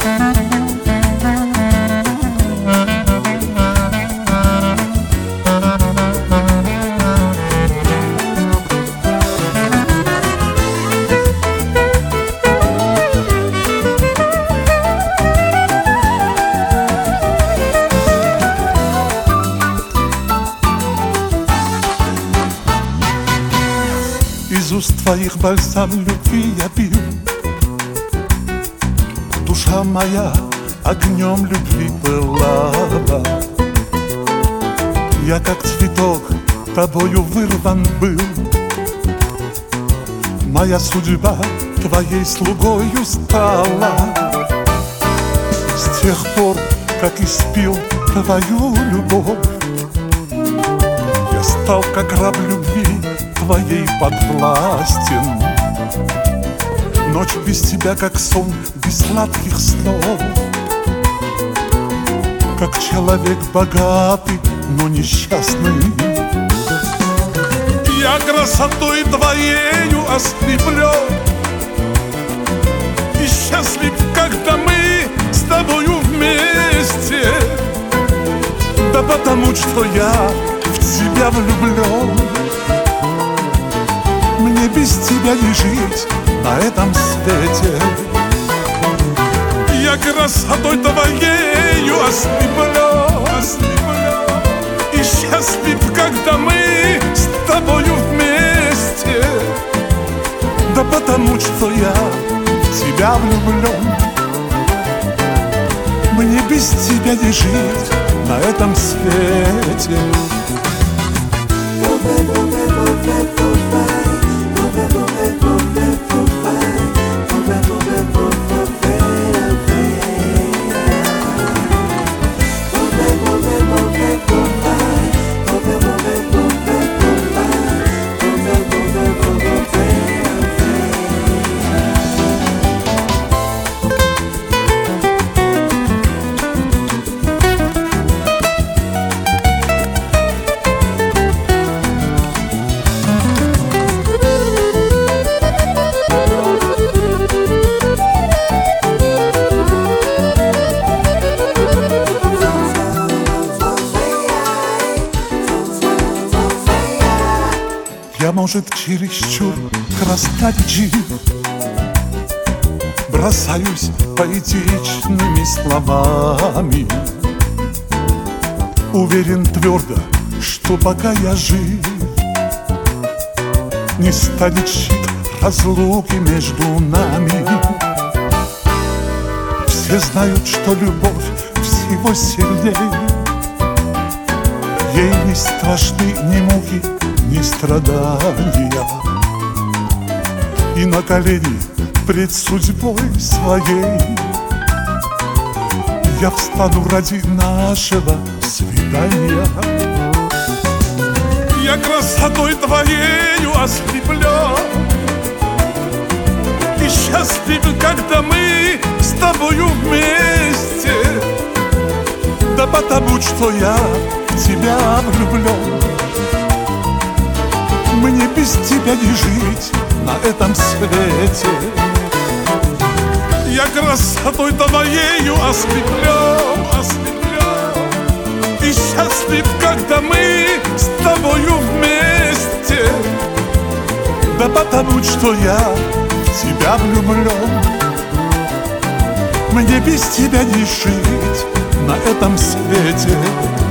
Из уст твоих бальзам любви я пью. Душа моя огнем любви пылала. Я как цветок тобою вырван был. Моя судьба твоей слугою стала. С тех пор, как испил твою любовь, я стал как раб любви твоей подвластен. Ночь без тебя, как сон без сладких снов. Как человек богатый, но несчастный. Я красотой твоею ослеплен и счастлив, когда мы с тобою вместе. Да потому что я в тебя влюблен. Мне без тебя не жить на этом свете. Я красотой твоею ослеплен и счастлив, когда мы с тобою вместе. Да потому что я в тебя влюблен. Мне без тебя не жить на этом свете. Я, может, чересчур красноречив, бросаюсь поэтичными словами. Уверен твердо, что пока я жив, не станет щит разлуки между нами. Все знают, что любовь всего сильней. Ей не страшны ни муки, ни страдания. И на колени пред судьбой своей я встану ради нашего свидания. Я красотой твоею ослеплен и счастлив, когда мы с тобою вместе. Да потому что я в тебя влюблен. Мне без тебя не жить на этом свете. Я красотой твоею ослеплен и счастлив, когда мы с тобою вместе. Да потому что я в тебя влюблен. Мне без тебя не жить на этом свете.